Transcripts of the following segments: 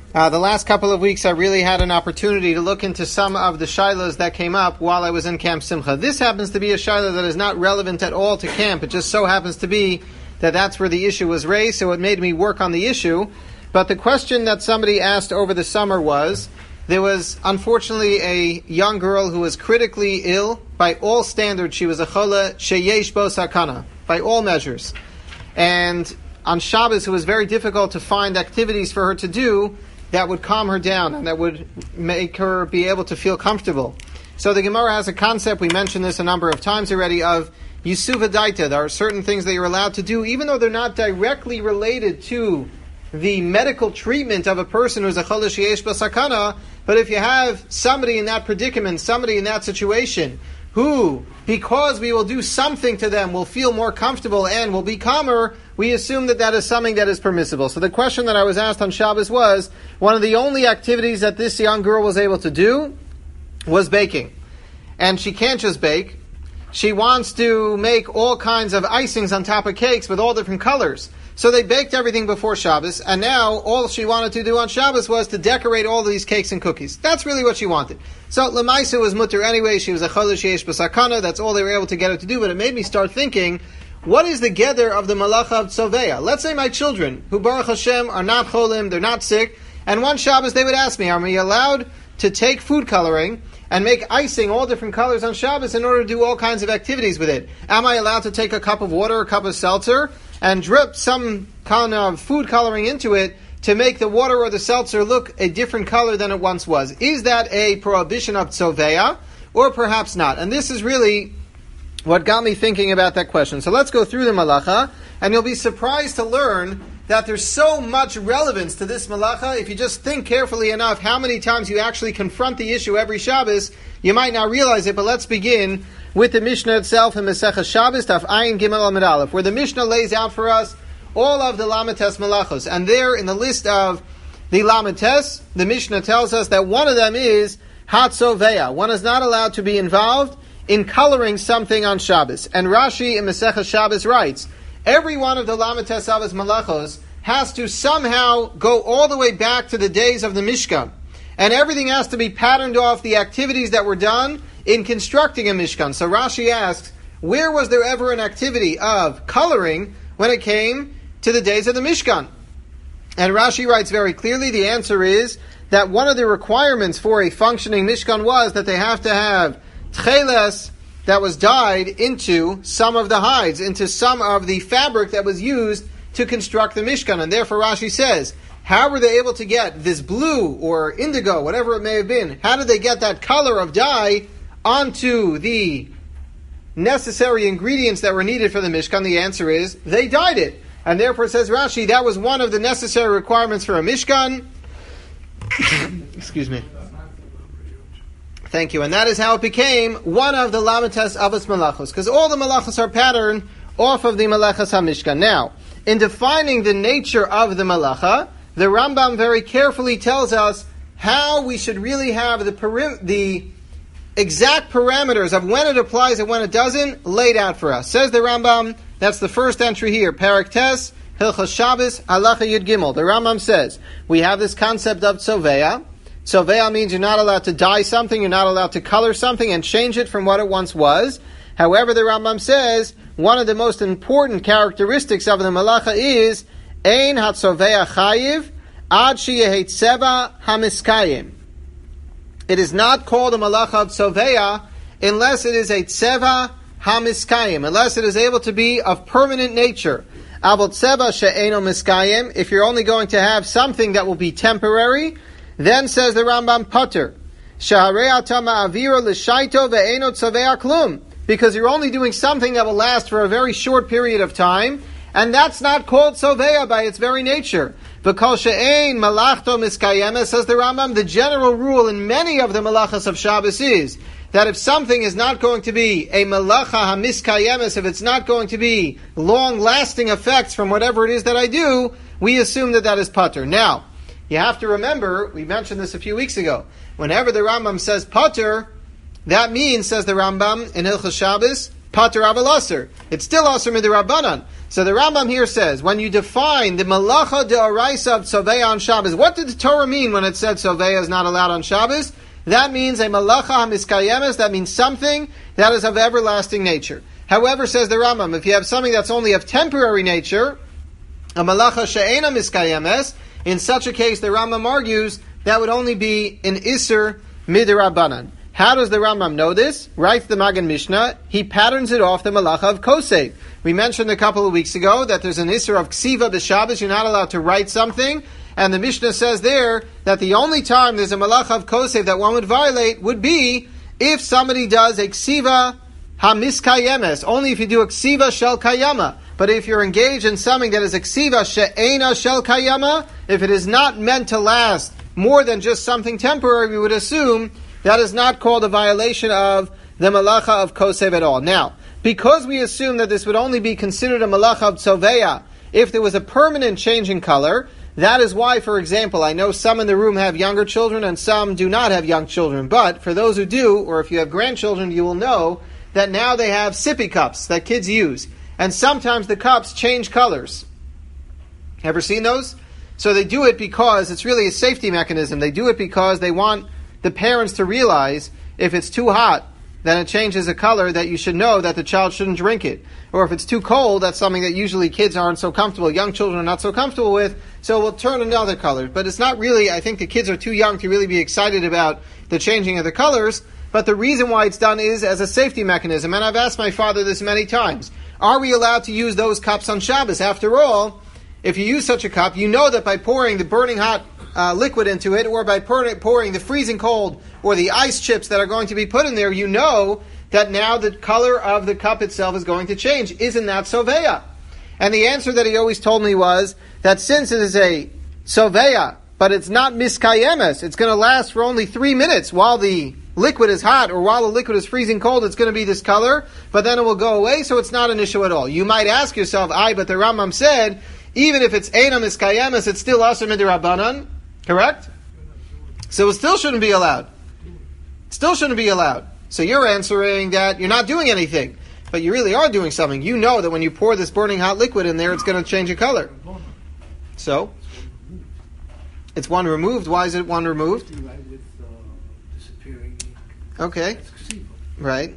The last couple of weeks I really had an opportunity to look into some of the shilas that came up while I was in Camp Simcha. This happens to be a shilah that is not relevant at all to camp. It just so happens to be that that's where the issue was raised, so it made me work on the issue. But the question that somebody asked over the summer was, there was unfortunately a young girl who was critically ill. By all standards, she was a chola sheyesh bo sakana, by all measures. And on Shabbos, it was very difficult to find activities for her to do that would calm her down and that would make her be able to feel comfortable. So the Gemara has a concept, we mentioned this a number of times already, of Yisuva Daita. There are certain things that you're allowed to do, even though they're not directly related to the medical treatment of a person who's a Cholish Yesh Basakana, but if you have somebody in that predicament, somebody in that situation, who, because we will do something to them, will feel more comfortable and will be calmer, we assume that that is something that is permissible. So the question that I was asked on Shabbos was, one of the only activities that this young girl was able to do was baking. And she can't just bake. She wants to make all kinds of icings on top of cakes with all different colors. So they baked everything before Shabbos, and now all she wanted to do on Shabbos was to decorate all of these cakes and cookies. That's really what she wanted. So Lemaisa was mutter anyway. She was a cholish yesh b'sakana. That's all they were able to get her to do. But it made me start thinking, what is the gather of the malacha of tzoveya? Let's say my children, who Baruch Hashem are not cholim, they're not sick, and one Shabbos they would ask me, are we allowed to take food coloring and make icing all different colors on Shabbos in order to do all kinds of activities with it? Am I allowed to take a cup of water, a cup of seltzer, and drip some kind of food coloring into it to make the water or the seltzer look a different color than it once was? Is that a prohibition of tzoveya, or perhaps not? And this is really what got me thinking about that question. So let's go through the malacha, and you'll be surprised to learn that there's so much relevance to this malacha. If you just think carefully enough how many times you actually confront the issue every Shabbos, you might not realize it, but let's begin with the Mishnah itself in Maseches Shabbos, Daf Ayin Gimel Amud Aleph, where the Mishnah lays out for us all of the Lamites Malachos. And there, in the list of the Lamites, the Mishnah tells us that one of them is Hatzoveya. One is not allowed to be involved in coloring something on Shabbos. And Rashi in Maseches Shabbos writes, every one of the Lamites Avos Malachos has to somehow go all the way back to the days of the Mishkan. And everything has to be patterned off the activities that were done in constructing a Mishkan. So Rashi asks, where was there ever an activity of coloring when it came to the days of the Mishkan? And Rashi writes very clearly, the answer is that one of the requirements for a functioning Mishkan was that they have to have tcheles that was dyed into some of the hides, into some of the fabric that was used to construct the Mishkan. And therefore Rashi says, how were they able to get this blue or indigo, whatever it may have been? How did they get that color of dye onto the necessary ingredients that were needed for the Mishkan? The answer is, they dyed it. And therefore, says Rashi, that was one of the necessary requirements for a Mishkan. Excuse me. Thank you. And that is how it became one of the Lamites Avos Malachos, because all the Malachos are patterned off of the Malachas HaMishkan. Now, in defining the nature of the Malacha, the Rambam very carefully tells us how we should really have the exact parameters of when it applies and when it doesn't laid out for us. Says the Rambam, that's the first entry here, Parak Tes, Hilchas Shabbos, Halacha Yud Gimel. The Rambam says, we have this concept of Tzoveya. Tzoveya means you're not allowed to dye something, you're not allowed to color something and change it from what it once was. However, the Rambam says, one of the most important characteristics of the Malacha is, Ein HaTzoveya Chayiv, Ad Sheyehet Tseva HaMiskayim. It is not called a Malacha of Tzoveya unless it is a Tseva HaMiskayim, unless it is able to be of permanent nature. Abel Tseva She'eno Miskayim, if you're only going to have something that will be temporary, then says the Rambam Pater, Shaharei Atama Avira L'Shaito Ve'eno Tzoveya Klum, because you're only doing something that will last for a very short period of time, and that's not called Tzoveya by its very nature. Because she'ein malachto miskayemes, says the Rambam, the general rule in many of the malachas of Shabbos is that if something is not going to be a malacha hamiskayemes, if it's not going to be long-lasting effects from whatever it is that I do, we assume that that is pater. Now, you have to remember, we mentioned this a few weeks ago, whenever the Rambam says pater, that means, says the Rambam in Hilchas Shabbos, pater aval aser. It's still aser midrabanan. So the Rambam here says, when you define the malacha de'oraisa of Tzoveya on Shabbos, what did the Torah mean when it said Tzoveya is not allowed on Shabbos? That means a malacha hamiskayemes, that means something that is of everlasting nature. However, says the Rambam, if you have something that's only of temporary nature, a malacha she'ena miskayemes, in such a case, the Rambam argues, that would only be an iser midrabanan. How does the Rambam know this? Writes the Magen Mishnah, he patterns it off the malacha of kosev. We mentioned a couple of weeks ago that there's an iser of ksiva b'Shabbos, you're not allowed to write something, and the Mishnah says there that the only time there's a malacha of kosev that one would violate would be if somebody does a ksiva hamiskayemes, only if you do a ksiva shel kayama. But if you're engaged in something that is a ksiva she'ena shel kayama, if it is not meant to last more than just something temporary, we would assume that is not called a violation of the malacha of kosev at all. Now, because we assume that this would only be considered a malacha of tzoveya if there was a permanent change in color, that is why, for example, I know some in the room have younger children and some do not have young children. But for those who do, or if you have grandchildren, you will know that now they have sippy cups that kids use. And sometimes the cups change colors. Ever seen those? So they do it because it's really a safety mechanism. They do it because they want the parents to realize if it's too hot, then it changes the color, that you should know that the child shouldn't drink it. Or if it's too cold, that's something that usually kids aren't so comfortable, young children are not so comfortable with, so we'll turn another color. But it's not really, I think the kids are too young to really be excited about the changing of the colors, but the reason why it's done is as a safety mechanism. And I've asked my father this many times. Are we allowed to use those cups on Shabbos? After all, if you use such a cup, you know that by pouring the burning hot liquid into it, or by pouring the freezing cold or the ice chips that are going to be put in there, you know that now the color of the cup itself is going to change. Isn't that soveya? And the answer that he always told me was that since it is a soveya, but it's not miskayemes, it's going to last for only 3 minutes while the liquid is hot or while the liquid is freezing cold, it's going to be this color, but then it will go away, so it's not an issue at all. You might ask yourself, but the Rambam said, even if it's eina miskayemes, it's still aser midrabanan. Correct? So it still shouldn't be allowed. Still shouldn't be allowed. So you're answering that you're not doing anything, but you really are doing something. You know that when you pour this burning hot liquid in there, it's going to change a color. So, it's one removed. Why is it one removed? Okay. Right.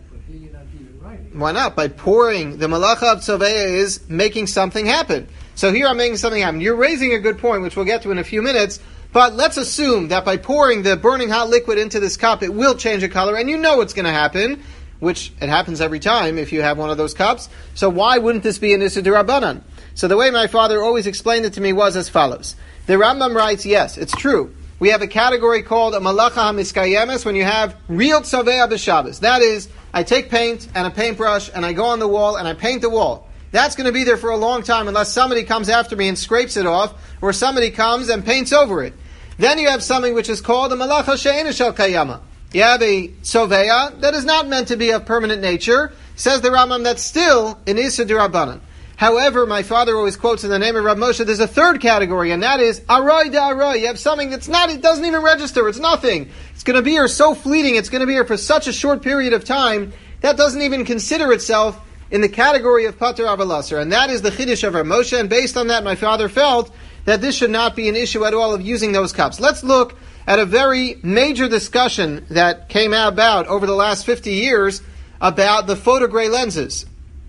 Why not? By pouring, the malacha of tzoveya is making something happen. So here I'm making something happen. You're raising a good point, which we'll get to in a few minutes. But let's assume that by pouring the burning hot liquid into this cup, it will change a color, and you know what's going to happen, which it happens every time if you have one of those cups. So why wouldn't this be an Issa D'Rabbanan? So the way my father always explained it to me was as follows. The Rambam writes, yes, it's true. We have a category called a malacha hamiskayemes when you have real tzoveya b'Shabbos. That is, I take paint and a paintbrush and I go on the wall and I paint the wall. That's going to be there for a long time unless somebody comes after me and scrapes it off, or somebody comes and paints over it. Then you have something which is called a malacha she'ena shel kayama. You have a soveya that is not meant to be of permanent nature. Says the Rambam, that's still an Issa D'Rabbanan. However, my father always quotes in the name of Rav Moshe, there's a third category, and that is aroy da'aroy. You have something that's not, it doesn't even register, it's nothing. It's going to be here so fleeting, it's going to be here for such a short period of time, that doesn't even consider itself in the category of pater aval aser. And that is the chiddush of Rav Moshe, and based on that, my father felt that this should not be an issue at all of using those cups. Let's look at a very major discussion that came about over the last 50 years about the photogray lenses.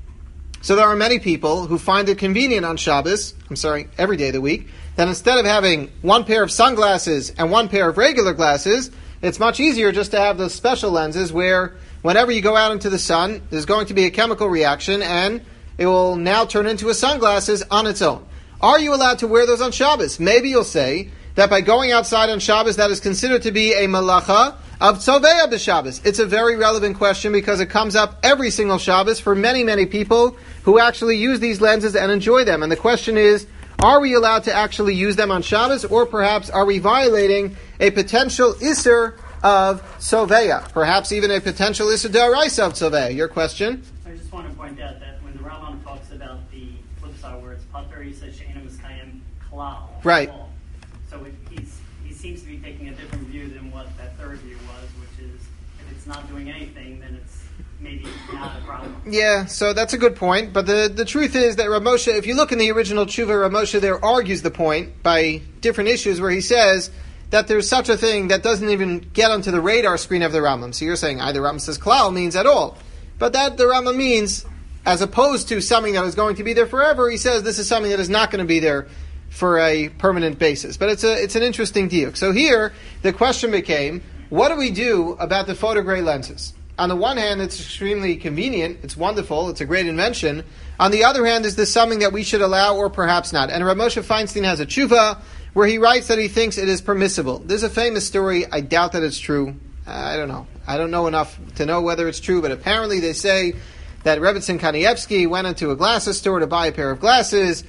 So there are many people who find it convenient on Shabbos, every day of the week, that instead of having one pair of sunglasses and one pair of regular glasses, it's much easier just to have those special lenses where whenever you go out into the sun, there's going to be a chemical reaction and it will now turn into a sunglasses on its own. Are you allowed to wear those on Shabbos? Maybe you'll say that by going outside on Shabbos, that is considered to be a malacha of tzoveya b'Shabbos. It's a very relevant question because it comes up every single Shabbos for many, many people who actually use these lenses and enjoy them. And the question is, are we allowed to actually use them on Shabbos, or perhaps are we violating a potential isser of tzoveya? Perhaps even a potential isser d'oraisa of tzoveya. Your question? I just want to point out that when the Rambam talks about the flip side where it's pater, he says she'ena miskayem klal. Right. So he seems to be taking a different view than what that third view was, which is if it's not doing anything, then it's maybe not a problem. Yeah, so that's a good point. But the truth is that Rav Moshe, if you look in the original Tshuva, Rav Moshe there argues the point by different issues where he says that there's such a thing that doesn't even get onto the radar screen of the Rambam. So you're saying either Rambam says klal means at all. But that the Rambam means, as opposed to something that is going to be there forever, he says this is something that is not going to be there for a permanent basis. But it's an interesting diuk. So here, the question became, what do we do about the photogray lenses? On the one hand, it's extremely convenient, it's wonderful, it's a great invention. On the other hand, is this something that we should allow or perhaps not? And Rav Moshe Feinstein has a tshuva where he writes that he thinks it is permissible. There's a famous story, I doubt that it's true. I don't know. I don't know enough to know whether it's true, but apparently they say that Rebbetzin Kanievsky went into a glasses store to buy a pair of glasses,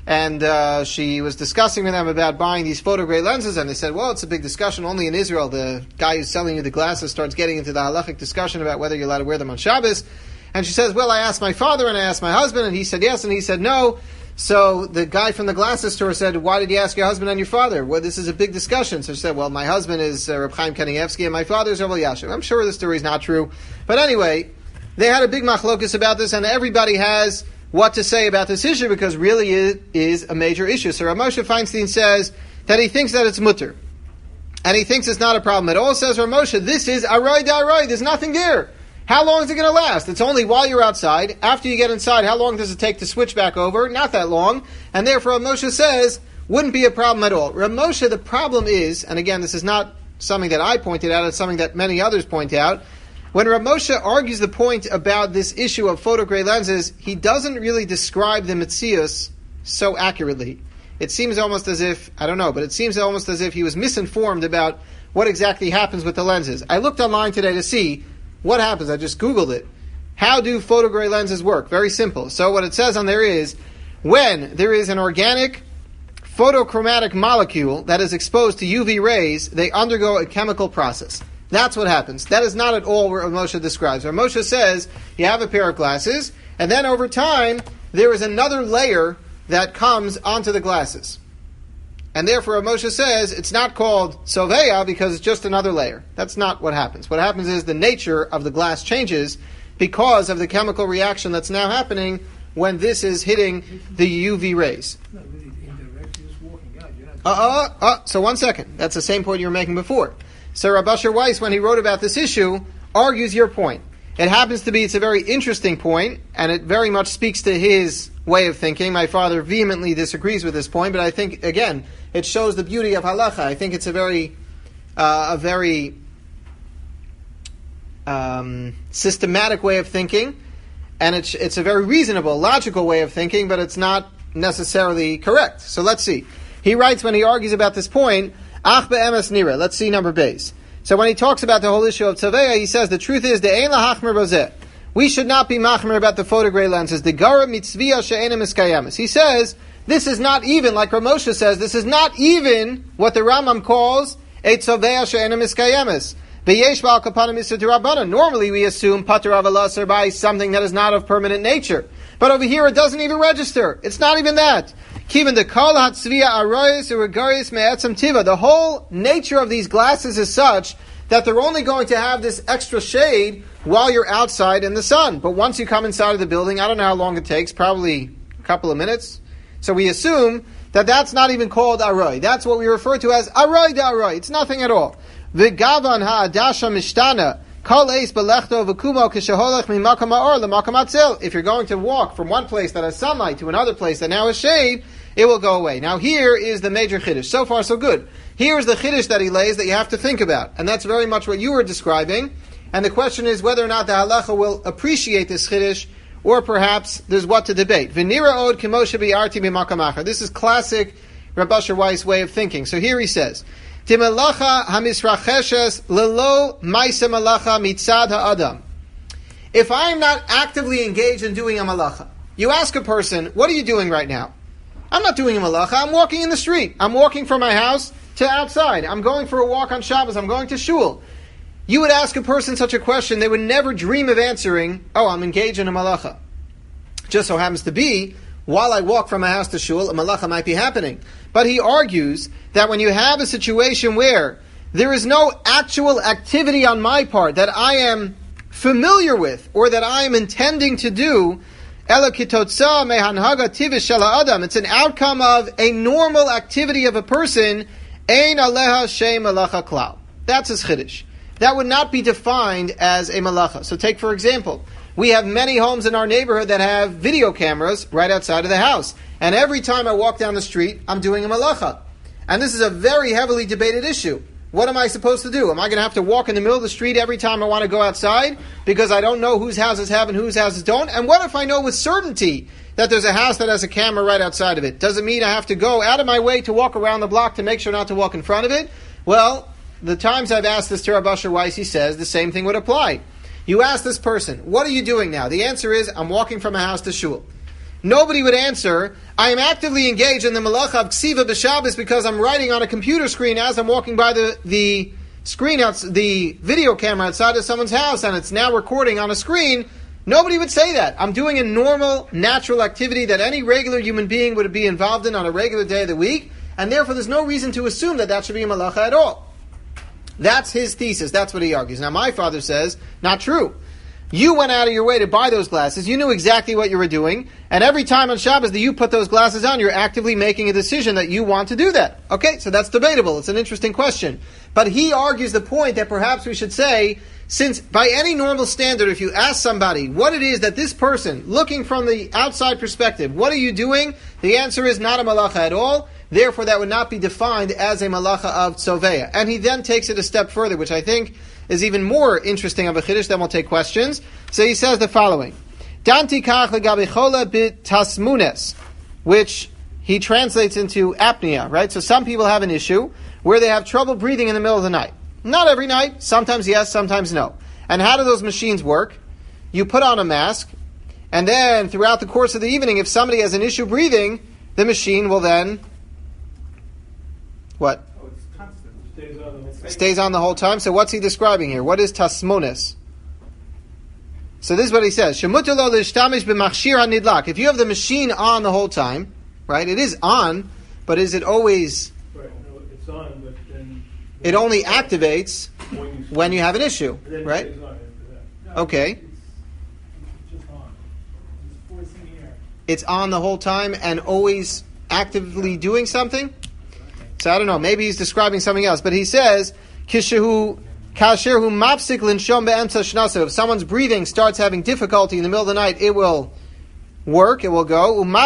and she was discussing with them about buying these photogray lenses, and they said, well, it's a big discussion only in Israel. The guy who's selling you the glasses starts getting into the halachic discussion about whether you're allowed to wear them on Shabbos. And she says, well, I asked my father and I asked my husband, and he said yes, and he said no. So the guy from the glasses store said, why did you ask your husband and your father? Well, this is a big discussion. So she said, well, my husband is Reb Chaim Kanievsky and my father is Rav Elyashiv. I'm sure the story is not true. But anyway, they had a big machlokus about this, and everybody has what to say about this issue because really it is a major issue. So Rav Moshe Feinstein says that he thinks that it's mutter. And he thinks it's not a problem at all. Says Rav Moshe, this is aroy da'aroy. There's nothing there. How long is it going to last? It's only while you're outside. After you get inside, how long does it take to switch back over? Not that long. And therefore, Rav Moshe says, wouldn't be a problem at all. Rav Moshe, the problem is, and again, this is not something that I pointed out, it's something that many others point out. When Rav Moshe argues the point about this issue of photogray lenses, he doesn't really describe the metzius so accurately. It seems almost as if, I don't know, but it seems almost as if he was misinformed about what exactly happens with the lenses. I looked online today to see what happens. I just Googled it. How do photogray lenses work? Very simple. So what it says on there is, when there is an organic photochromatic molecule that is exposed to UV rays, they undergo a chemical process. That's what happens. That is not at all what Rav Moshe describes. Rav Moshe says, you have a pair of glasses, and then over time, there is another layer that comes onto the glasses. And therefore, Rav Moshe says, it's not called soveya because it's just another layer. That's not what happens. What happens is the nature of the glass changes because of the chemical reaction that's now happening when this is hitting the UV rays. Not really indirect, you're just walking out. You're not So 1 second. That's the same point you were making before. So Rav Asher Weiss, when he wrote about this issue, argues your point. It happens to be, it's a very interesting point, and it very much speaks to his way of thinking. My father vehemently disagrees with this point, but I think, again, it shows the beauty of halacha. I think it's a very systematic way of thinking, and it's a very reasonable, logical way of thinking, but it's not necessarily correct. So let's see. He writes when he argues about this point, Ach be'emes nira. Let's see number base. So when he talks about the whole issue of Tzaveya, he says the truth is the ein lahachmer bozeh. We should not be machmer about the photogray lenses. The gara mitzvia she'ena miskayamis. He says this is not even, like Rav Moshe says, this is not even what the Rambam calls a Tzaveya she'ena miskayamis. Beyesh ba'al kapanim isur d'Rabbanan. Normally we assume pater avalasar by something that is not of permanent nature. But over here it doesn't even register. It's not even that. Kiven the kol hatzvia aroyis uregaris me'etzem tiva. The whole nature of these glasses is such that they're only going to have this extra shade while you're outside in the sun. But once you come inside of the building, I don't know how long it takes, probably a couple of minutes. So we assume that that's not even called aroy. That's what we refer to as aroy da'aroy. It's nothing at all. V'gavan ha'adasha mishtana. If you're going to walk from one place that has sunlight to another place that now has shade, it will go away. Now here is the major chiddush. So far so good. Here is the chiddush that he lays that you have to think about. And that's very much what you were describing. And the question is whether or not the halacha will appreciate this chiddush, or perhaps there's what to debate. V'nira od k'moshe bi'arti b'makam acher. This is classic Rav Asher Weiss way of thinking. So here he says, Timalacha hamisracheshes lelo ma'aseh malacha mitzad ha'adam. If I'm not actively engaged in doing a malacha, you ask a person, what are you doing right now? I'm not doing a malacha, I'm walking in the street. I'm walking from my house to outside. I'm going for a walk on Shabbos, I'm going to shul. You would ask a person such a question, they would never dream of answering, oh, I'm engaged in a malacha. Just so happens to be, while I walk from my house to shul, a malacha might be happening. But he argues that when you have a situation where there is no actual activity on my part that I am familiar with or that I am intending to do. It's an outcome of a normal activity of a person. That's his chiddush. That would not be defined as a malacha. So take, for example, we have many homes in our neighborhood that have video cameras right outside of the house. And every time I walk down the street, I'm doing a malacha. And this is a very heavily debated issue. What am I supposed to do? Am I going to have to walk in the middle of the street every time I want to go outside because I don't know whose houses have and whose houses don't? And what if I know with certainty that there's a house that has a camera right outside of it? Does it mean I have to go out of my way to walk around the block to make sure not to walk in front of it? Well, the times I've asked this to Rav Asher Weiss, he says the same thing would apply. You ask this person, what are you doing now? The answer is, I'm walking from a house to shul. Nobody would answer, I am actively engaged in the malacha of ksiva b'Shabbos because I'm writing on a computer screen as I'm walking by the screen, the video camera outside of someone's house, and it's now recording on a screen. Nobody would say that. I'm doing a normal, natural activity that any regular human being would be involved in on a regular day of the week, and therefore there's no reason to assume that that should be a malacha at all. That's his thesis. That's what he argues. Now my father says, not true. You went out of your way to buy those glasses. You knew exactly what you were doing. And every time on Shabbos that you put those glasses on, you're actively making a decision that you want to do that. Okay, so that's debatable. It's an interesting question. But he argues the point that perhaps we should say, since by any normal standard, if you ask somebody what it is that this person, looking from the outside perspective, what are you doing? The answer is not a malacha at all. Therefore, that would not be defined as a malacha of tzoveya. And he then takes it a step further, which I think is even more interesting of a chiddush. Then we'll take questions. So he says the following: Danti kach legabi chola bit tasmunes, which he translates into apnea, right? So some people have an issue where they have trouble breathing in the middle of the night. Not every night. Sometimes yes, sometimes no. And how do those machines work? You put on a mask, and then throughout the course of the evening, if somebody has an issue breathing, the machine will then what? Oh, it's constant. Stays on the whole time. So what's he describing here? What is tasmonis? So this is what he says. If you have the machine on the whole time, right? It is on, but is it always? Right. No, it's on, but then It only activates when you have an issue, right? It stays on after that. Okay. It's just on. It's forcing air. It's on the whole time and always actively doing something? So I don't know, maybe he's describing something else, but he says, if someone's breathing starts having difficulty in the middle of the night, it will work, it will go. And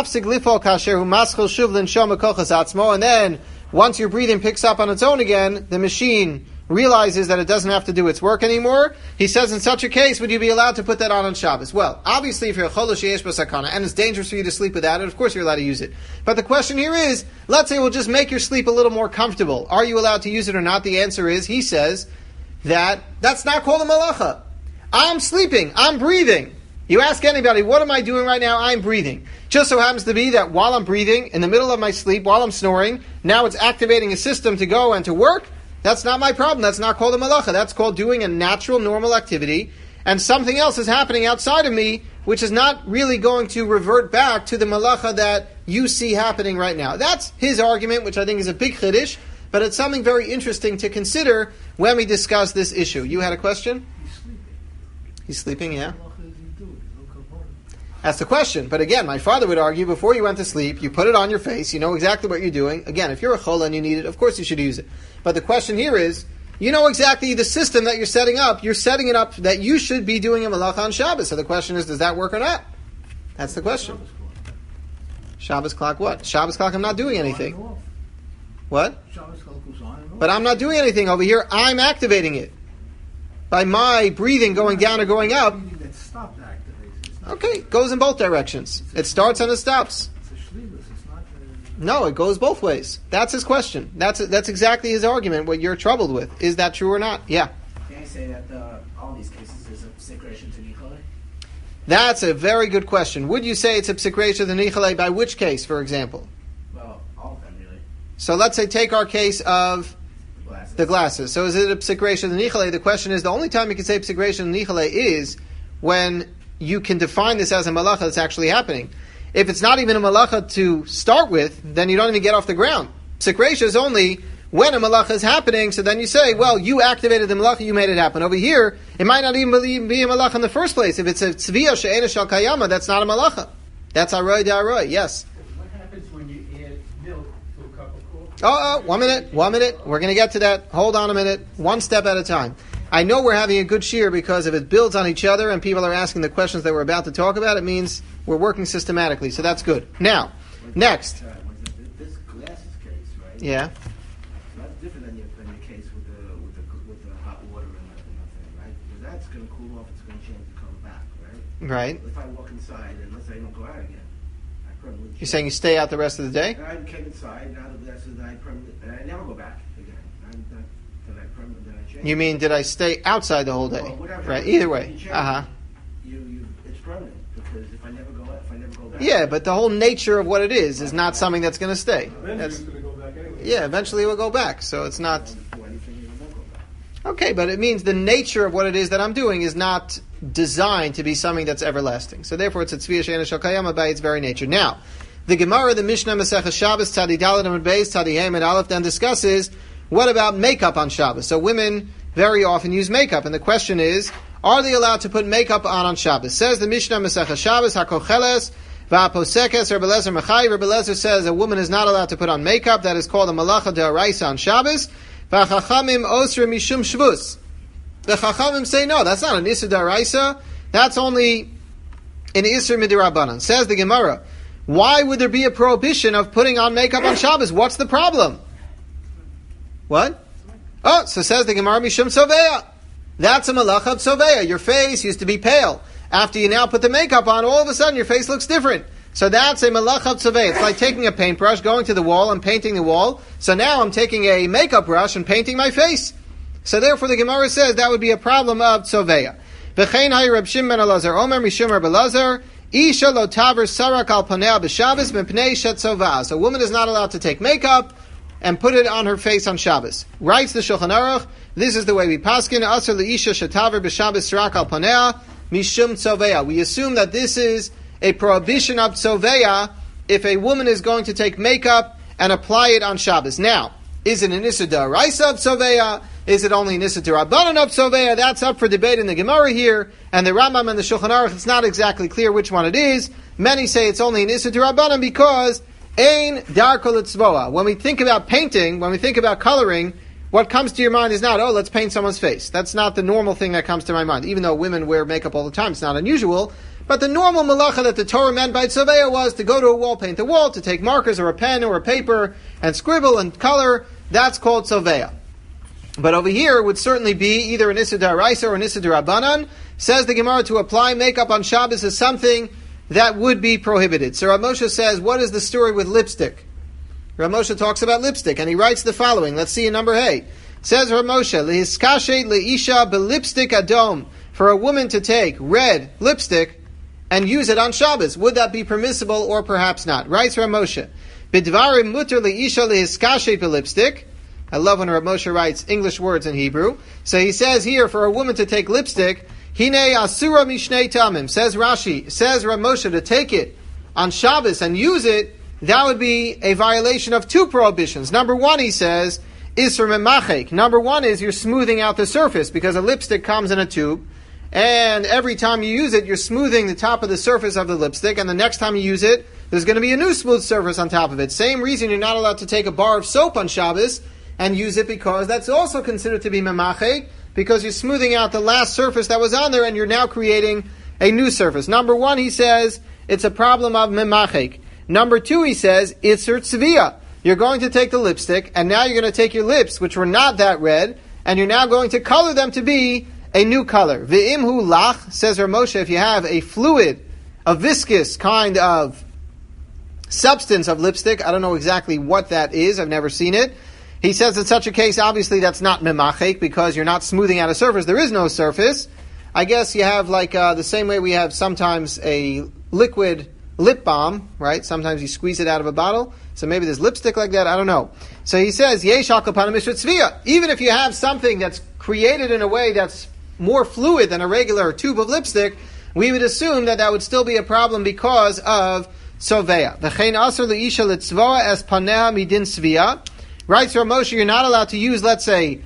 then, once your breathing picks up on its own again, the machine realizes that it doesn't have to do its work anymore. He says, in such a case, would you be allowed to put that on Shabbos? Well, obviously, if you're a cholo sheyesh b'sakana, and it's dangerous for you to sleep without it, of course you're allowed to use it. But the question here is, let's say we'll just make your sleep a little more comfortable. Are you allowed to use it or not? The answer is, he says, that's not called a malacha. I'm sleeping. I'm breathing. You ask anybody, what am I doing right now? I'm breathing. Just so happens to be that while I'm breathing, in the middle of my sleep, while I'm snoring, now it's activating a system to go and to work. That's not my problem. That's not called a malacha. That's called doing a natural, normal activity. And something else is happening outside of me, which is not really going to revert back to the malacha that you see happening right now. That's his argument, which I think is a big chiddush, but it's something very interesting to consider when we discuss this issue. You had a question? He's sleeping. He's sleeping, yeah. What does he do? No component. That's the question. But again, my father would argue, before you went to sleep, you put it on your face, you know exactly what you're doing. Again, if you're a chol and you need it, of course you should use it. But the question here is, you know exactly the system that you're setting up. You're setting it up that you should be doing a malacha on Shabbos. So the question is, does that work or not? That's the question. Shabbos clock what? Shabbos clock, I'm not doing anything. What? Shabbos clock goes on and off. But I'm not doing anything over here. I'm activating it. By my breathing going down or going up. That stopped activates. It's not Okay, it goes in both directions. It starts and it stops. It's a shlimus. It's not. No, it goes both ways. That's his question. That's exactly his argument, what you're troubled with. Is that true or not? Yeah. Can I say that all these cases is a psikration to Nichole? That's a very good question. Would you say it's a psikration to Nichole by which case, for example? Well, all of them really. So let's say take our case of Glasses. the glasses. So is it a psikration to Nichole? The question is, the only time you can say psikration to Nichole is when you can define this as a malacha that's actually happening. If it's not even a malacha to start with, then you don't even get off the ground. Psikration is only when a malacha is happening, so then you say, well, you activated the malacha, you made it happen. Over here, it might not even be a malacha in the first place. If it's a tzviya she'ena shal kayama, that's not a malacha. That's aroy da'aroy, yes. What happens when you add milk to a cup of coffee? Oh, 1 minute. We're going to get to that. Hold on a minute. One step at a time. I know we're having a good shiur because if it builds on each other and people are asking the questions that we're about to talk about, it means we're working systematically. So that's good. Now, next. This glasses case, right? Yeah. That's different than your case with the hot water and nothing, right? Because that's going to cool off. It's going to change the color back, right? Right. If I walk inside and let's say I don't go out again, I permanently. You're saying you stay out the rest of the day? I came inside. Now the glasses, I never go back again. Then I change. You mean, did I stay outside the whole day? Well, whatever. Right. Either way. It's permanent because if I never go back. Yeah, but the whole nature of what it is not something that's going to stay. Eventually it's going to go back anyway. Yeah, eventually it will go back. So it's not. Okay, but it means the nature of what it is that I'm doing is not designed to be something that's everlasting. So therefore, it's a tzviya she'ena shel kayama by its very nature. Now, the Gemara, the Mishnah, Masechah Shabbos, Tzadi Dalet Amud Beis, Tzadi Hey and Aleph, then discusses what about makeup on Shabbos. So women very often use makeup, and the question is, are they allowed to put makeup on Shabbos? Says the Mishnah, Masechah Shabbos, Hakocheles, Va'aposekes, Rebbe Lezer Mechai. Rebbe Lezer says a woman is not allowed to put on makeup. That is called a malacha de'oraisa on Shabbos. V'chachamim osra mishum shvus. The chachamim say no, that's not an isur de'oraisa. That's only an isur midirabanan. Says the Gemara, why would there be a prohibition of putting on makeup on Shabbos? What's the problem? What? Oh, so says the Gemara, mishum soveya. That's a malacha of soveya. Your face used to be pale. After you now put the makeup on, all of a sudden your face looks different. So that's a malacha of tzaveh. It's like taking a paintbrush, going to the wall, and painting the wall. So now I'm taking a makeup brush and painting my face. So therefore the Gemara says that would be a problem of tzaveh. V'chein hay Reb Shimon ben Elazar Omer Mishum Reb Elazar Isha lo taver sarak al panea b'Shabbos mepnei shet tzovah. So a woman is not allowed to take makeup and put it on her face on Shabbos. Writes the Shulchan Aruch, this is the way we paskin, asar leisha shetaver b'Shabbos sarak al panea mishum tzoveh. We assume that this is a prohibition of tzoveh if a woman is going to take makeup and apply it on Shabbos. Now, is it an isur d'oraisa of tzoveh? Is it only an isur d'rabbanan of tzoveh? That's up for debate in the Gemara here, and the Rambam and the Shulchan Aruch, it's not exactly clear which one it is. Many say it's only an isur d'rabbanan because ein darko l'tzvoah. When we think about painting, when we think about coloring, what comes to your mind is not, oh, let's paint someone's face. That's not the normal thing that comes to my mind. Even though women wear makeup all the time, it's not unusual. But the normal malacha that the Torah meant by tzoveh was to go to a wall, paint the wall, to take markers or a pen or a paper and scribble and color. That's called tzoveh. But over here it would certainly be either an isur d'oraisa or an isur d'rabbanan. Says the Gemara, to apply makeup on Shabbos is something that would be prohibited. So Rav Moshe says, what is the story with lipstick? Rav Moshe talks about lipstick, and he writes the following. Let's see in number hey. Says Rav Moshe, lehiskashet leisha belipstick adom, for a woman to take red lipstick and use it on Shabbos. Would that be permissible or perhaps not? Writes Rav Moshe, bidvarim muter leisha lehiskashet belipstick. I love when Rav Moshe writes English words in Hebrew. So he says here, for a woman to take lipstick, hine asura mishnei tamim. Says Rashi, says Rav Moshe, to take it on Shabbos and use it, that would be a violation of two prohibitions. Number one, he says, is for memachek. Number one is you're smoothing out the surface, because a lipstick comes in a tube, and every time you use it, you're smoothing the top of the surface of the lipstick, and the next time you use it, there's going to be a new smooth surface on top of it. Same reason you're not allowed to take a bar of soap on Shabbos and use it, because that's also considered to be memachek, because you're smoothing out the last surface that was on there, and you're now creating a new surface. Number one, he says, it's a problem of memachek. Number two, he says, isur tzviya. You're going to take the lipstick, and now you're going to take your lips, which were not that red, and you're now going to color them to be a new color. V'imhu lach, says Rav Moshe, if you have a fluid, a viscous kind of substance of lipstick, I don't know exactly what that is, I've never seen it. He says in such a case, obviously that's not memachek, because you're not smoothing out a surface. There is no surface. I guess you have like the same way we have sometimes a liquid lip balm, right? Sometimes you squeeze it out of a bottle. So maybe there's lipstick like that. I don't know. So he says, Yesh al kapanim mishra tzviya. Even if you have something that's created in a way that's more fluid than a regular tube of lipstick, we would assume that that would still be a problem because of soveya. V'chein asur leisha litzvoa es panea midin tzviya. Writes Rav Moshe, you're not allowed to use, let's say,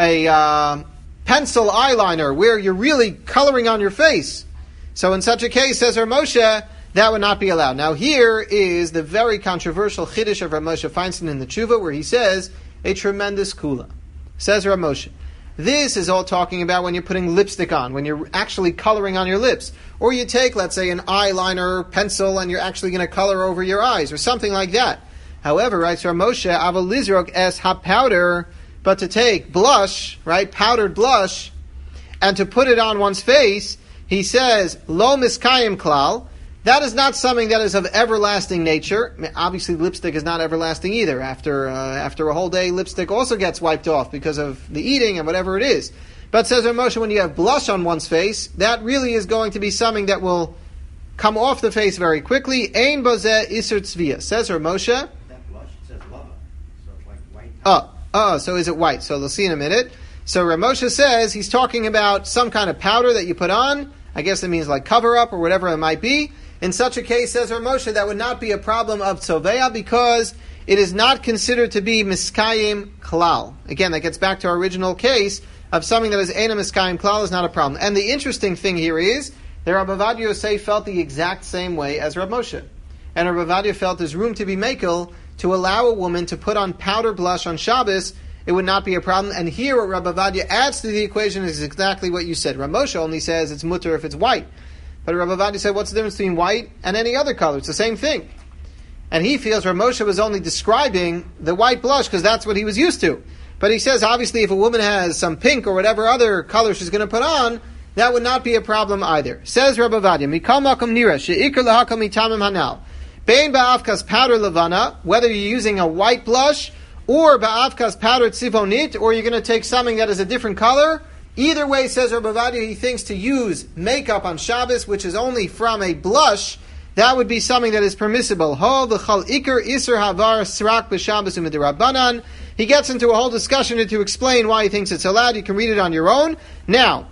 a pencil eyeliner where you're really coloring on your face. So in such a case, says Rav Moshe, that would not be allowed. Now here is the very controversial chiddush of Rav Moshe Feinstein in the Tshuva, where he says a tremendous kula. Says Rav Moshe, this is all talking about when you're putting lipstick on, when you're actually coloring on your lips. Or you take, let's say, an eyeliner pencil and you're actually going to color over your eyes, or something like that. However, writes Rav Moshe, aval lizrok es ha-powder, but to take blush, right, powdered blush, and to put it on one's face, he says, lo miskayim klal, that is not something that is of everlasting nature. I mean, obviously, lipstick is not everlasting either. After a whole day, lipstick also gets wiped off because of the eating and whatever it is. But says Rav Moshe, when you have blush on one's face, that really is going to be something that will come off the face very quickly. Ein bozeh isur tzviyah. Says Rav Moshe. That blush, it says lava, so it's like white. So is it white? So we'll see in a minute. So Rav Moshe says he's talking about some kind of powder that you put on. I guess it means like cover up or whatever it might be. In such a case, says Rav Moshe, that would not be a problem of tzoveya because it is not considered to be miskayim klal. Again, that gets back to our original case of something that is eina miskayim klal is not a problem. And the interesting thing here is that Rabbi Ovadia Yosef felt the exact same way as Rav Moshe. And Rabbi Ovadia felt there's room to be makel to allow a woman to put on powder blush on Shabbos. It would not be a problem. And here what Rabbi Ovadia adds to the equation is exactly what you said. Rav Moshe only says it's mutter if it's white. But Rabbi Ovadia said, what's the difference between white and any other color? It's the same thing. And he feels Rav Moshe was only describing the white blush because that's what he was used to. But he says, obviously, if a woman has some pink or whatever other color she's going to put on, that would not be a problem either. Says Rabbi Ovadia, Mikal makom nira she'ikar lahakal mitamim hanal. Bein ba'avkas powder levana, whether you're using a white blush or ba'avkas powder tzivonit, or you're going to take something that is a different color. Either way, says Rabbi Ovadia, he thinks to use makeup on Shabbos, which is only from a blush, that would be something that is permissible. Ho v'chal ikar iser havar srak b'Shabbos u'midrabanan. He gets into a whole discussion to explain why he thinks it's allowed. You can read it on your own. Now,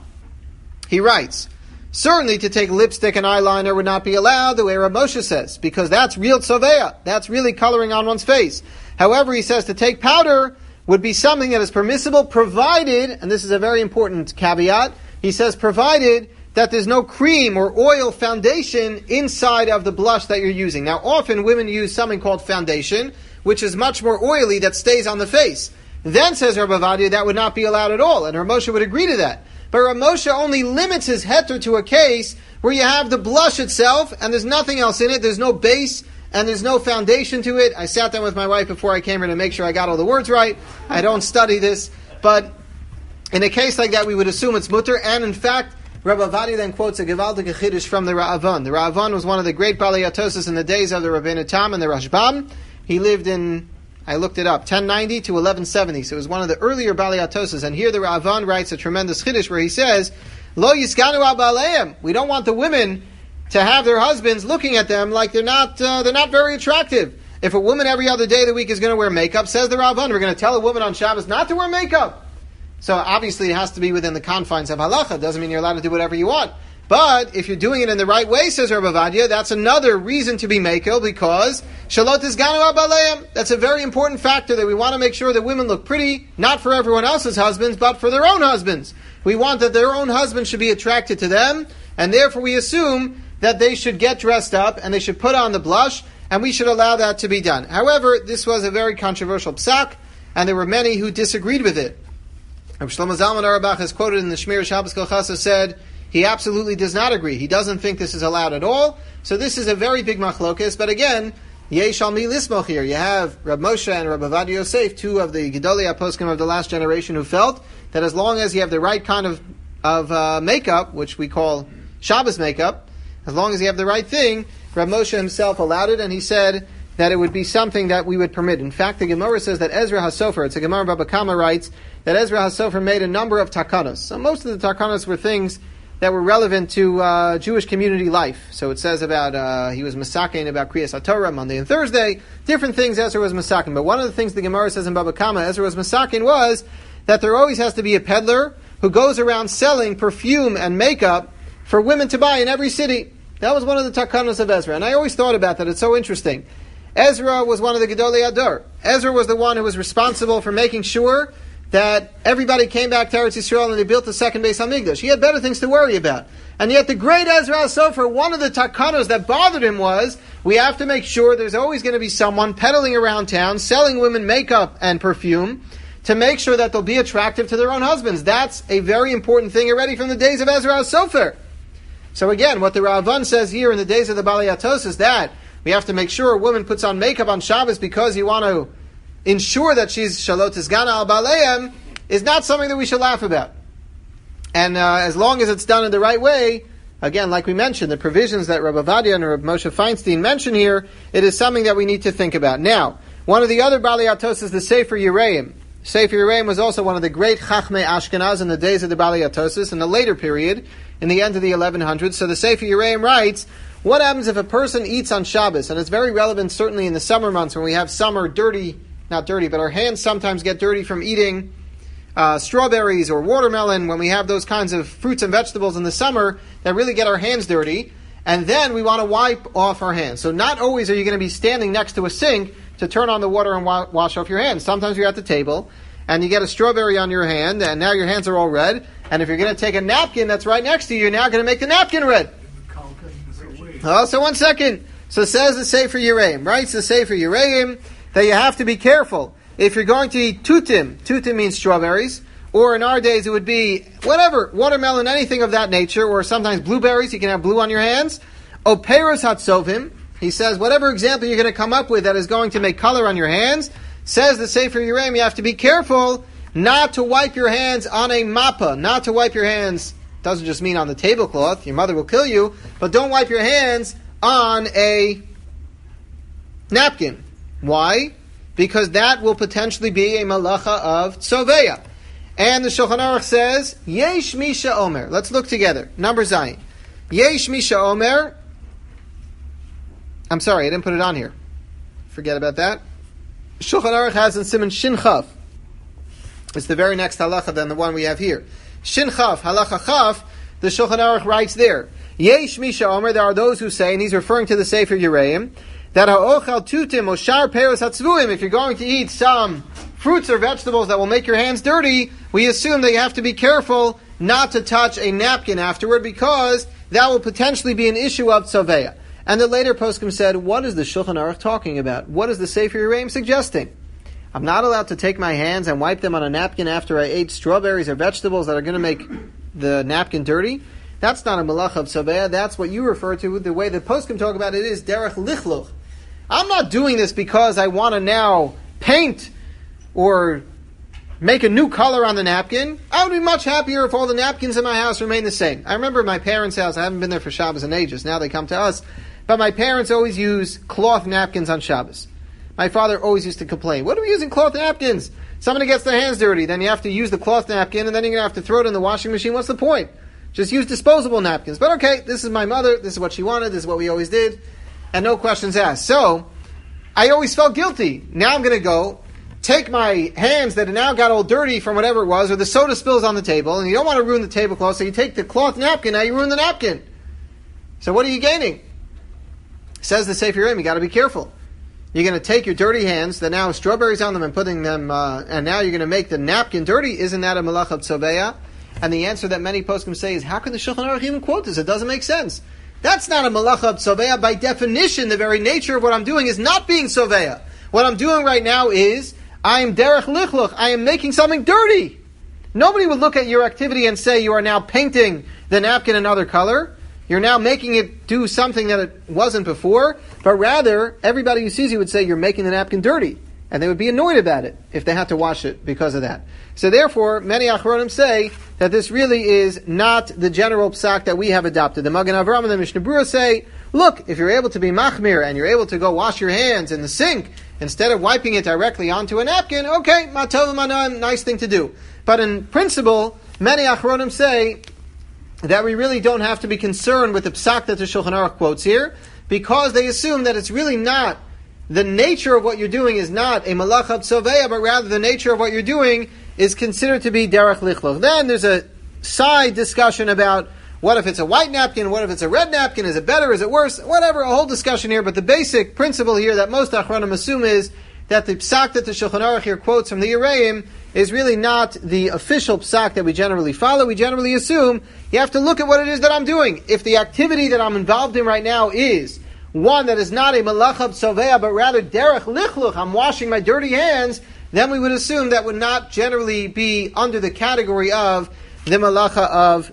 he writes, certainly to take lipstick and eyeliner would not be allowed, the way Rav Moshe says, because that's real tzoveya. That's really coloring on one's face. However, he says to take powder would be something that is permissible, provided, and this is a very important caveat, he says provided that there's no cream or oil foundation inside of the blush that you're using. Now, often women use something called foundation, which is much more oily, that stays on the face. Then, says Rabbi Ovadia, that would not be allowed at all, and Rav Moshe would agree to that. But Rav Moshe only limits his heter to a case where you have the blush itself, and there's nothing else in it, there's no base, and there's no foundation to it. I sat down with my wife before I came here to make sure I got all the words right. I don't study this, but in a case like that, we would assume it's mutter, and in fact, Rabbi Ovadia then quotes a gewaldige chiddush from the Ra'avan. The Ra'avan was one of the great Balei Atosos in the days of the Rabbeinu Tam and the Rashbam. He lived in, I looked it up, 1090 to 1170, so it was one of the earlier Balei Atosos, and here the Ra'avan writes a tremendous chiddush where he says, Lo yiskanu al ba'aleim. We don't want the women to have their husbands looking at them like they're not very attractive. If a woman every other day of the week is going to wear makeup, says the Ra'avan, we're going to tell a woman on Shabbos not to wear makeup. So obviously it has to be within the confines of halacha. Doesn't mean you're allowed to do whatever you want. But if you're doing it in the right way, says Rabbi Ovadia, that's another reason to be makel, because shalot izganu abaleim. That's a very important factor that we want to make sure that women look pretty, not for everyone else's husbands, but for their own husbands. We want that their own husbands should be attracted to them, and therefore we assume that they should get dressed up and they should put on the blush, and we should allow that to be done. However, this was a very controversial psak, and there were many who disagreed with it. Rabbi Shlomo Zalman Auerbach is quoted in the Shmir Shabbos Kol Chassav said he absolutely does not agree. He doesn't think this is allowed at all. So this is a very big machlokes. But again, yesh al mi lismoch here. You have Rab Moshe and Rabbi Ovadia Yosef, two of the Gedolei HaPoskim of the last generation, who felt that as long as you have the right kind of makeup, which we call Shabbos makeup, as long as you have the right thing, Rab Moshe himself allowed it, and he said that it would be something that we would permit. In fact, the Gemara says that Ezra HaSofer, it's a Gemara Baba Kama writes, that Ezra HaSofer made a number of takanos. So most of the takanos were things that were relevant to Jewish community life. So it says about, he was masakin about Kriyas HaTorah, Monday and Thursday, different things Ezra was masakin. But one of the things the Gemara says in Baba Kama, Ezra was masakin, was that there always has to be a peddler who goes around selling perfume and makeup for women to buy in every city. That was one of the takanos of Ezra. And I always thought about that. It's so interesting. Ezra was one of the Gedolei Ador. Ezra was the one who was responsible for making sure that everybody came back to Eretz Yisrael and they built the second Beis HaMikdash. He had better things to worry about. And yet the great Ezra HaSofer, one of the takanos that bothered him was, we have to make sure there's always going to be someone peddling around town, selling women makeup and perfume, to make sure that they'll be attractive to their own husbands. That's a very important thing already from the days of Ezra HaSofer. So again, what the Ra'avan says here in the days of the Balei Atos is that we have to make sure a woman puts on makeup on Shabbos because you want to ensure that she's Shalot Tizgana al Baleim is not something that we should laugh about. And as long as it's done in the right way, again, like we mentioned, the provisions that Rabbi Avadia and Rabbi Moshe Feinstein mention here, it is something that we need to think about. Now, one of the other Balei Atos is the Sefer Yereim. Sefer Yereim was also one of the great Chachmei Ashkenaz in the days of the Balei Atosis, in the later period, in the end of the 1100s. So the Sefer Yereim writes, what happens if a person eats on Shabbos? And it's very relevant certainly in the summer months when we have summer not dirty, but our hands sometimes get dirty from eating strawberries or watermelon, when we have those kinds of fruits and vegetables in the summer that really get our hands dirty, and then we want to wipe off our hands. So not always are you going to be standing next to a sink to turn on the water and wash off your hands. Sometimes you're at the table, and you get a strawberry on your hand, and now your hands are all red, and if you're going to take a napkin that's right next to you, you're now going to make the napkin red. So 1 second. So says the Sefer Yereim, writes the Sefer Yereim, that you have to be careful. If you're going to eat tutim means strawberries, or in our days it would be whatever, watermelon, anything of that nature, or sometimes blueberries, you can have blue on your hands. Operos hatzovim, he says, whatever example you're going to come up with that is going to make color on your hands, says the Sefer Yereim, you have to be careful not to wipe your hands on a mappa, not to wipe your hands, doesn't just mean on the tablecloth, your mother will kill you, but don't wipe your hands on a napkin. Why? Because that will potentially be a malacha of tzoveya. And the Shulchan Aruch says, Yesh Misha Omer. Let's look together. Number Zayin. Yesh Misha Omer. I'm sorry, I didn't put it on here. Forget about that. Shulchan Aruch has in Siman Shin Chaf. It's the very next halacha than the one we have here. Shin Chaf, halacha Chaf, the Shulchan Aruch writes there. Yesh Misha Omer, there are those who say, and he's referring to the Sefer Yereim, that ha'ochal tutim or shar peros hatzvuim, if you're going to eat some fruits or vegetables that will make your hands dirty, we assume that you have to be careful not to touch a napkin afterward, because that will potentially be an issue of tzoveya. And the later poskim said, what is the Shulchan Aruch talking about? What is the Sefer Yereim suggesting? I'm not allowed to take my hands and wipe them on a napkin after I ate strawberries or vegetables that are going to make the napkin dirty. That's not a malacha of tzoveya. That's what you refer to. The way the poskim talk about it is derech lichluch. I'm not doing this because I want to now paint or make a new color on the napkin. I would be much happier if all the napkins in my house remain the same. I remember my parents' house, I haven't been there for Shabbos in ages, now they come to us, but my parents always use cloth napkins on Shabbos. My father always used to complain, what are we using cloth napkins? Somebody gets their hands dirty, then you have to use the cloth napkin, and then you're going to have to throw it in the washing machine. What's the point? Just use disposable napkins. But okay, this is my mother, this is what she wanted, this is what we always did. And no questions asked. So, I always felt guilty. Now I'm going to go take my hands that now got all dirty from whatever it was, or the soda spills on the table, and you don't want to ruin the tablecloth, so you take the cloth napkin, now you ruin the napkin. So what are you gaining? Says the Sefer Yereim, you got to be careful. You're going to take your dirty hands that now have strawberries on them and putting them, and now you're going to make the napkin dirty. Isn't that a malacha of tzoveya? And the answer that many poskim say is, how can the Shulchan Aruch even quote this? It doesn't make sense. That's not a malacha of tzoveya. By definition, the very nature of what I'm doing is not being tzoveya. What I'm doing right now is, I am derech lichluch. I am making something dirty. Nobody would look at your activity and say you are now painting the napkin another color. You're now making it do something that it wasn't before. But rather, everybody who sees you would say you're making the napkin dirty. And they would be annoyed about it if they had to wash it because of that. So therefore, many Achronim say that this really is not the general psak that we have adopted. The Magen Avraham and the Mishnah Berurah say, look, if you're able to be machmir and you're able to go wash your hands in the sink instead of wiping it directly onto a napkin, okay, matov manam, nice thing to do. But in principle, many Achronim say that we really don't have to be concerned with the psak that the Shulchan Aruch quotes here, because they assume that it's really not, the nature of what you're doing is not a malacha tzoveya, but rather the nature of what you're doing is considered to be derech lichluch. Then there's a side discussion about What if it's a white napkin? What if it's a red napkin? Is it better? Is it worse? Whatever, a whole discussion here. But the basic principle here that most Achronim assume is that the psak that the Shulchan Aruch here quotes from the Yereim is really not the official psak that we generally follow. We generally assume you have to look at what it is that I'm doing. If the activity that I'm involved in right now is one that is not a malacha b'soveya, but rather derech lichluch, I'm washing my dirty hands, then we would assume that would not generally be under the category of the malacha of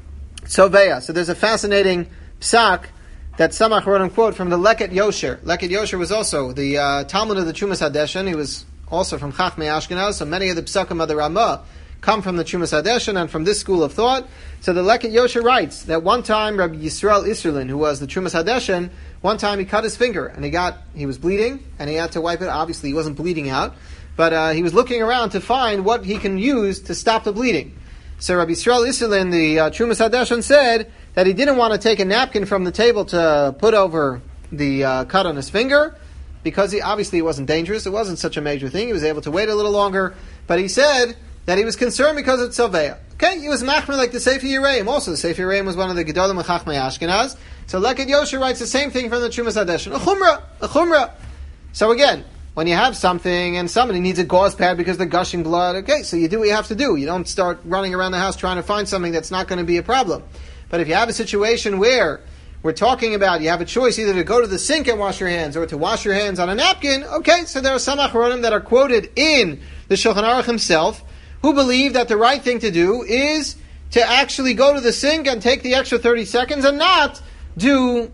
soveya. So there's a fascinating psak that some Achronim quote from the Leket Yosher. Leket Yosher was also the Talmud of the Trumas Hadeshen. He was also from Chachmei Ashkenaz, so many of the psakim of the Ramah come from the Trumas Hadeshen and from this school of thought. So the Leket Yosher writes that one time Rabbi Yisrael Isserlin, who was the Trumas Hadeshen, one time he cut his finger and he was bleeding and he had to wipe it. Obviously he wasn't bleeding out, but he was looking around to find what he can use to stop the bleeding. So Rabbi Yisrael Isserlin, the Trumas Hadeshen, said that he didn't want to take a napkin from the table to put over the cut on his finger, because it wasn't dangerous. It wasn't such a major thing. He was able to wait a little longer. But he said that he was concerned because it's Salveya. Okay, he was machmer like the Sefer Yereim. Also, the Sefer Yereim was one of the Gedolim of Chachmei Ashkenaz. So Leket Yosher writes the same thing from the Trumas Hadeshen. A chumrah. So again, when you have something and somebody needs a gauze pad because they're gushing blood, okay, so you do what you have to do. You don't start running around the house trying to find something that's not going to be a problem. But if you have a situation where we're talking about you have a choice either to go to the sink and wash your hands or to wash your hands on a napkin, okay, so there are some Achronim that are quoted in the Shulchan Aruch himself who believe that the right thing to do is to actually go to the sink and take the extra 30 seconds and not do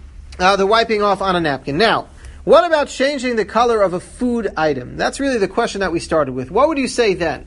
the wiping off on a napkin. Now, what about changing the color of a food item? That's really the question that we started with. What would you say then?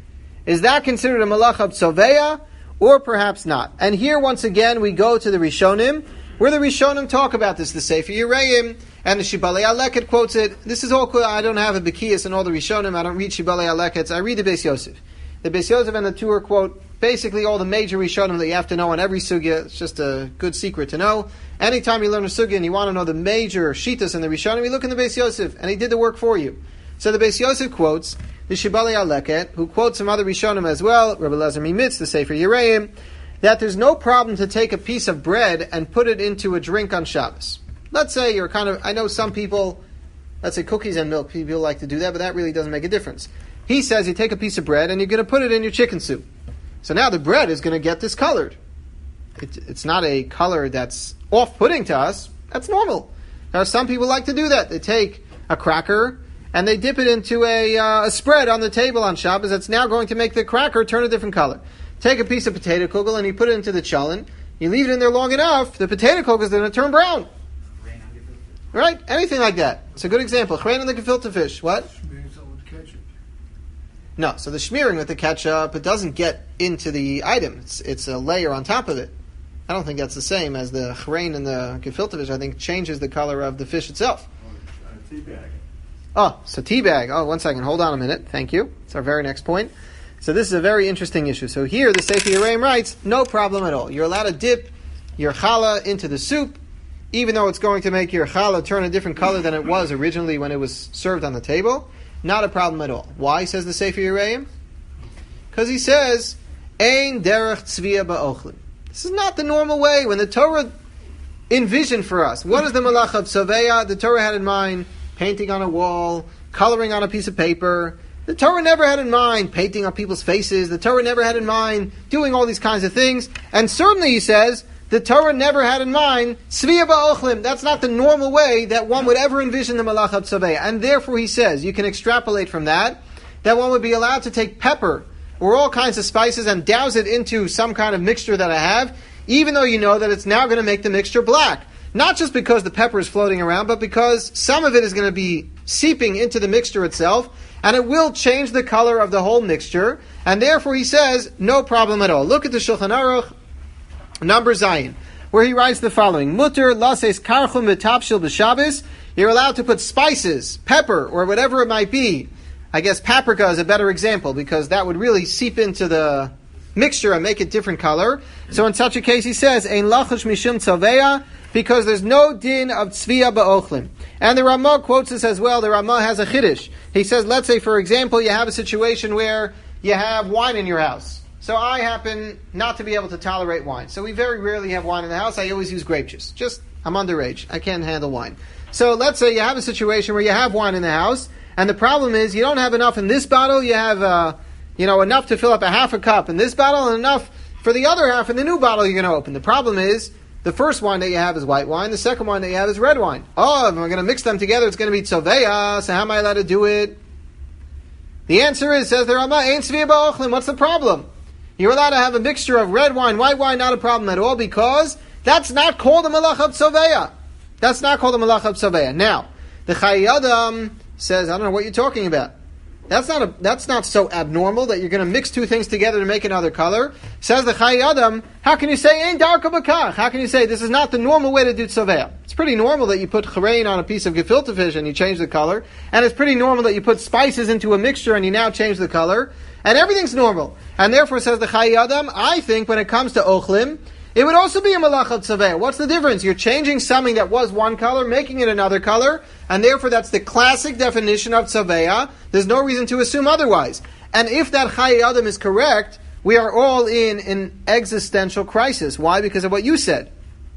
Is that considered a malacha b'soveya, or perhaps not? And here, once again, we go to the Rishonim, where the Rishonim talk about this. The Sefer Yereim and the Shibalei Aleket quotes it. This is all. I don't have a Bekias in all the Rishonim. I don't read Shibalei Alekets. I read the Beis Yosef. The Beis Yosef and the Tur quote basically all the major Rishonim that you have to know on every sugya. It's just a good secret to know. Anytime you learn a sugya and you want to know the major shitas in the Rishonim, you look in the Beis Yosef, and he did the work for you. So the Beis Yosef quotes the Shibalei Aleket, who quotes some other Rishonim as well, Rabbi Lezer Mimitz, the Sefer Yereim, that there's no problem to take a piece of bread and put it into a drink on Shabbos. Let's say you're I know some people, let's say cookies and milk, people like to do that, but that really doesn't make a difference. He says you take a piece of bread and you're going to put it in your chicken soup. So now the bread is going to get discolored. It's not a color that's off-putting to us. That's normal. Now some people like to do that. They take a cracker and they dip it into a spread on the table on Shabbos that's now going to make the cracker turn a different color. Take a piece of potato kugel and you put it into the cholent. You leave it in there long enough, the potato kugel is going to turn brown. Right? Anything like that. It's a good example. Chrein on the gefilte fish. What? No, so the smearing with the ketchup, it doesn't get into the item. It's a layer on top of it. I don't think that's the same as the chrein and the gefilte fish. I think changes the color of the fish itself. Tea bag. Oh, so tea bag. Oh, 1 second. Hold on a minute. Thank you. It's our very next point. So this is a very interesting issue. So here the Sefer Yereim writes, no problem at all. You're allowed to dip your challah into the soup, even though it's going to make your challah turn a different color than it was originally when it was served on the table. Not a problem at all. Why, says the Sefer Yereim? Because he says, Ein derech tzviya ba'ochlim. This is not the normal way. When the Torah envisioned for us, what is the malacha of soveya? The Torah had in mind painting on a wall, coloring on a piece of paper. The Torah never had in mind painting on people's faces. The Torah never had in mind doing all these kinds of things. And certainly, he says, the Torah never had in mind tzviya ba'ochlim. That's not the normal way that one would ever envision the malacha of soveya. And therefore, he says, you can extrapolate from that one would be allowed to take pepper or all kinds of spices and douse it into some kind of mixture that I have, even though you know that it's now going to make the mixture black. Not just because the pepper is floating around, but because some of it is going to be seeping into the mixture itself, and it will change the color of the whole mixture, and therefore he says, no problem at all. Look at the Shulchan Aruch, number Zayin, where he writes the following, Mutter lases karchum v'tapshil b'Shabbos. You're allowed to put spices, pepper, or whatever it might be. I guess paprika is a better example, because that would really seep into the mixture and make it different color. So in such a case, he says, Ein lachush mishum tzaveya, because there's no din of tzviya ba'ochlim. And the Ramah quotes this as well. The Ramah has a chiddush. He says, let's say, for example, you have a situation where you have wine in your house. So I happen not to be able to tolerate wine. So we very rarely have wine in the house. I always use grape juice. I'm underage. I can't handle wine. So let's say you have a situation where you have wine in the house, and the problem is you don't have enough in this bottle. You have, enough to fill up a half a cup in this bottle, and enough for the other half in the new bottle you're going to open. The problem is the first wine that you have is white wine. The second wine that you have is red wine. Oh, if we're going to mix them together, it's going to be tzoveya. So how am I allowed to do it? The answer is, says the Rama, ein tzviya ba'ochlim. What's the problem? You're allowed to have a mixture of red wine, white wine, not a problem at all, because that's not called a malacha tzoveya. That's not called a malacha tzoveya. Now, the Chayei Adam says, I don't know what you're talking about. That's not so abnormal that you're going to mix two things together to make another color. Says the Chayei Adam, how can you say ein darka b'kach? How can you say this is not the normal way to do tzoveya? It's pretty normal that you put chrein on a piece of gefilte fish and you change the color, and it's pretty normal that you put spices into a mixture and you now change the color, and everything's normal. And therefore, says the Chayei Adam, I think when it comes to ochlim, it would also be a malacha tzoveya. What's the difference? You're changing something that was one color, making it another color, and therefore that's the classic definition of tzoveya. There's no reason to assume otherwise. And if that Chayei Adam is correct, we are all in an existential crisis. Why? Because of what you said.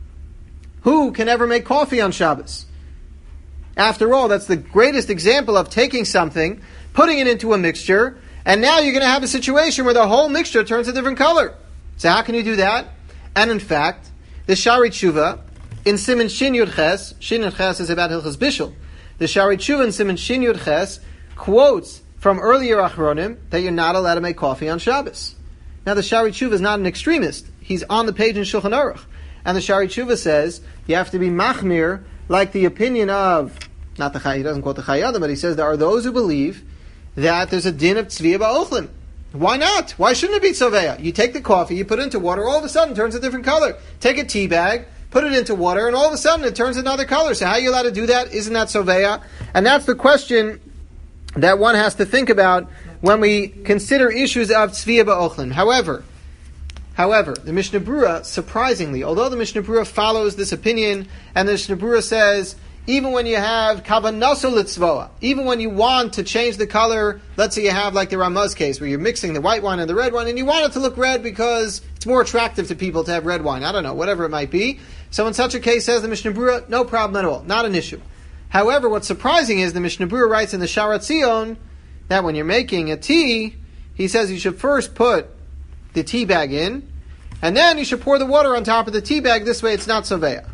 Who can ever make coffee on Shabbos? After all, that's the greatest example of taking something, putting it into a mixture, and now you're going to have a situation where the whole mixture turns a different color. So how can you do that? And in fact, the Shari Tshuva in Siman Shin Yud Ches, Shin Yud Ches is about Hilchos Bishul. The Shari Tshuva in Siman Shin Yud Ches quotes from earlier Achronim that you're not allowed to make coffee on Shabbos. Now the Shari Tshuva is not an extremist. He's on the page in Shulchan Aruch. And the Shari Tshuva says you have to be machmir, like the opinion of, not the Chayei, he doesn't quote the Chayei Adam, but he says there are those who believe that there's a din of tzviya ba'ochlim. Why not? Why shouldn't it be tzoveya? You take the coffee, you put it into water, all of a sudden it turns a different color. Take a tea bag, put it into water, and all of a sudden it turns another color. So how are you allowed to do that? Isn't that tzoveya? And that's the question that one has to think about when we consider issues of tzviya ba'ochlim. However, the Mishnah Berurah, surprisingly, although the Mishnah Berurah follows this opinion, and the Mishnah Berurah says, even when you have kavanaso litzvoa, even when you want to change the color, let's say you have like the Ramah's case, where you're mixing the white wine and the red wine, and you want it to look red because it's more attractive to people to have red wine. I don't know, whatever it might be. So in such a case, says the Mishnah Berurah, no problem at all, not an issue. However, what's surprising is the Mishnah Berurah writes in the Sharat Zion that when you're making a tea, he says you should first put the tea bag in, and then you should pour the water on top of the tea bag. This way it's not tzoveya.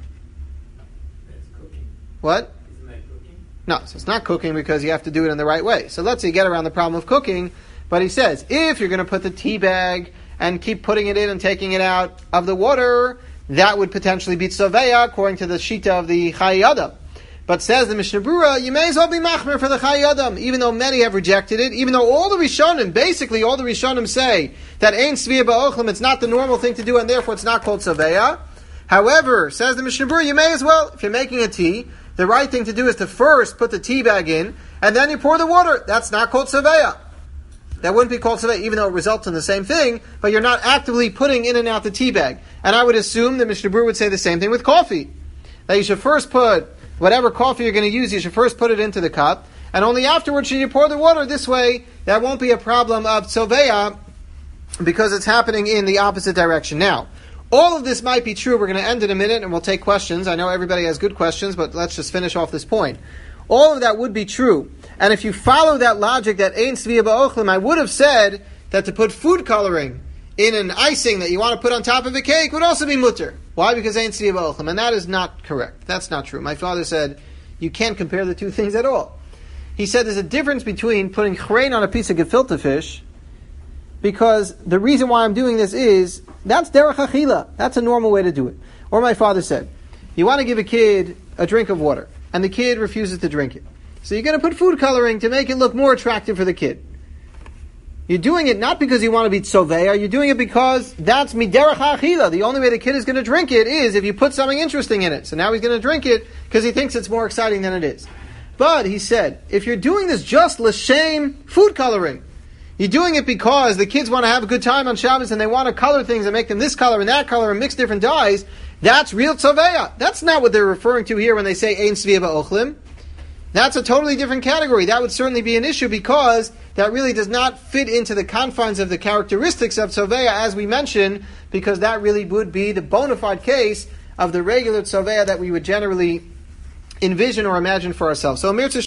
What? Isn't that cooking? No, so it's not cooking because you have to do it in the right way. So let's say you get around the problem of cooking, but he says, if you're going to put the tea bag and keep putting it in and taking it out of the water, that would potentially be tzoveya according to the shita of the Chayei Adam. But says the Mishnah Berurah, you may as well be machmer for the Chayei Adam, even though many have rejected it, even though all the Rishonim say that ein tzviya ba'ochlim, it's not the normal thing to do, and therefore it's not called tzoveya. However, says the Mishnah Berurah, you may as well, if you're making a tea, the right thing to do is to first put the tea bag in, and then you pour the water. That's not called tzoveya. That wouldn't be called tzoveya, even though it results in the same thing, but you're not actively putting in and out the tea bag. And I would assume the Mishnah Berurah would say the same thing with coffee. That you should first put whatever coffee you're going to use, you should first put it into the cup, and only afterwards should you pour the water. This way, that won't be a problem of tzoveya, because it's happening in the opposite direction. Now, all of this might be true. We're going to end in a minute and we'll take questions. I know everybody has good questions, but let's just finish off this point. All of that would be true. And if you follow that logic that ein tzviya ba'ochlim, I would have said that to put food coloring in an icing that you want to put on top of a cake would also be mutter. Why? Because ein tzviya ba'ochlim. And that is not correct. That's not true. My father said, you can't compare the two things at all. He said there's a difference between putting chrein on a piece of gefilte fish, because the reason why I'm doing this is, that's derech achila. That's a normal way to do it. Or my father said, you want to give a kid a drink of water, and the kid refuses to drink it. So you're going to put food coloring to make it look more attractive for the kid. You're doing it not because you want to be tzoveya, you're doing it because that's miderech achila. The only way the kid is going to drink it is if you put something interesting in it. So now he's going to drink it because he thinks it's more exciting than it is. But he said, if you're doing this just l'shem food coloring, you're doing it because the kids want to have a good time on Shabbos and they want to color things and make them this color and that color and mix different dyes, that's real tzoveya. That's not what they're referring to here when they say ein tzviya ba'ochlim. That's a totally different category. That would certainly be an issue because that really does not fit into the confines of the characteristics of Tzoveya as we mentioned, because that really would be the bona fide case of the regular Tzoveya that we would generally envision or imagine for ourselves. So